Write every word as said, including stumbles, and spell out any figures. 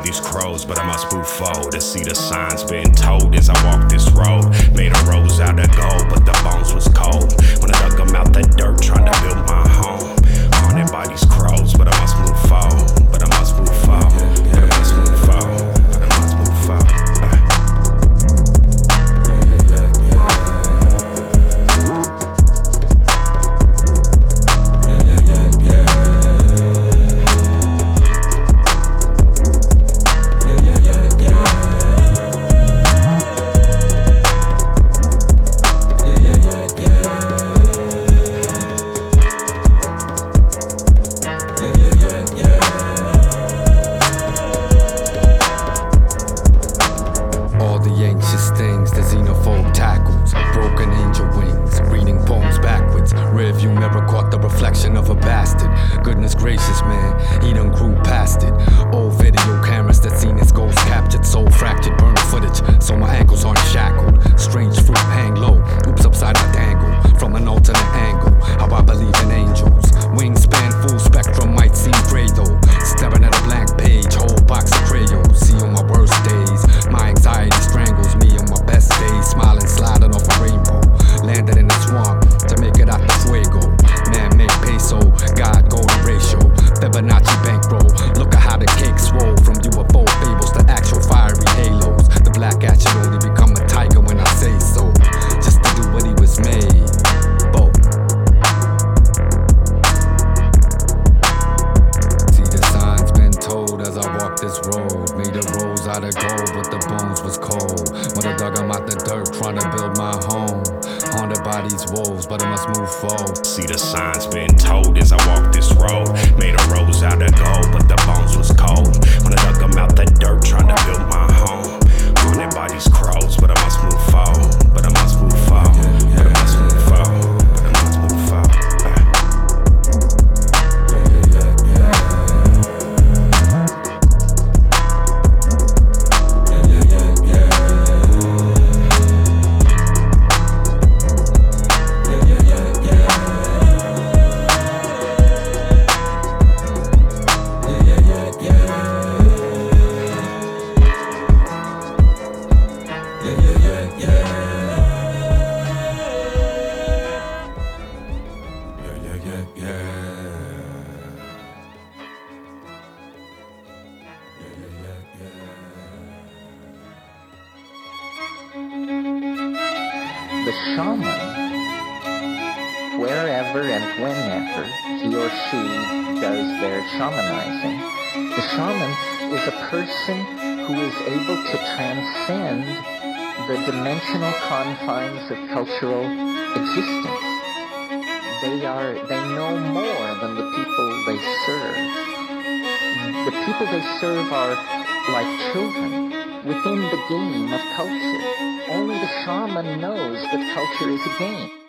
these crows, but I must move forward to see the signs being told as I walk this road. Made a rose out of gold, but the bones was cold. When I dug them out the dirt, trying to build my home. Haunted by these crows, but I must move forward. But I must move forward. But I must move forward. But I must move forward. Of a bastard, goodness gracious, man, he done grew past it. Old video cameras that seen his ghost captured, soul fractured, burned footage, so my ankles aren't shackled. Strange fruit hang low, oops upside I dangle from an alternate angle. How I believe in angels, wingspan full spectrum might seem gray though. Staring at a blank page, whole box of crayons. See on my worst days, my anxiety strangles me on my best days. Smiling, sliding off a rainbow, landed in the swamp to make it out the fuego. Man-made peso, God golden ratio, Fibonacci bankroll. Look at how the cake swole from U F O fables to actual fiery halos. The black ash should only become a tiger when I say so, just to do what he was made for. See the signs been told as I walk this road. Made a rose out of gold, but the bones was cold. Mother dug 'em out the dirt, trying to build my home. Haunted by these wolves, but I must move forward. See the signs being told as I walk this road. Made a rose out of gold, but the bones was cold. When I dug them out the dirt, trying to build my home. Haunted by these crows, but I must move forward. But I must move forward. But I must move forward. But I must move forward. The shaman, wherever and whenever he or she does their shamanizing, the shaman is a person who is able to transcend the dimensional confines of cultural existence. They are, they know more than the people they serve. The people they serve are like children within the game of culture. Only the shaman knows that culture is a game.